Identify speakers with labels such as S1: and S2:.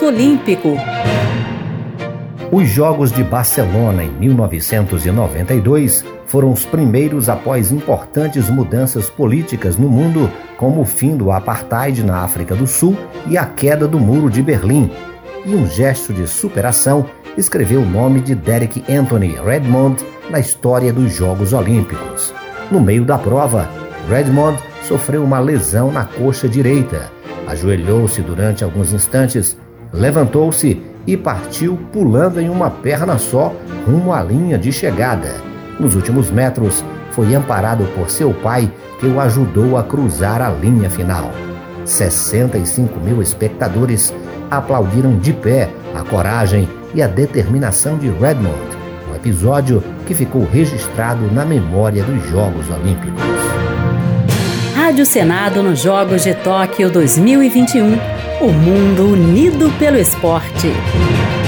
S1: olímpico.
S2: Os Jogos de Barcelona, em 1992, foram os primeiros após importantes mudanças políticas no mundo, como o fim do apartheid na África do Sul e a queda do Muro de Berlim. E um gesto de superação escreveu o nome de Derek Anthony Redmond na história dos Jogos Olímpicos. No meio da prova, Redmond sofreu uma lesão na coxa direita. Ajoelhou-se durante alguns instantes, levantou-se e partiu pulando em uma perna só rumo à linha de chegada. Nos últimos metros, foi amparado por seu pai, que o ajudou a cruzar a linha final. 65 mil espectadores aplaudiram de pé a coragem e a determinação de Redmond, um episódio que ficou registrado na memória dos Jogos Olímpicos.
S1: Rádio Senado nos Jogos de Tóquio 2021. O mundo unido pelo esporte.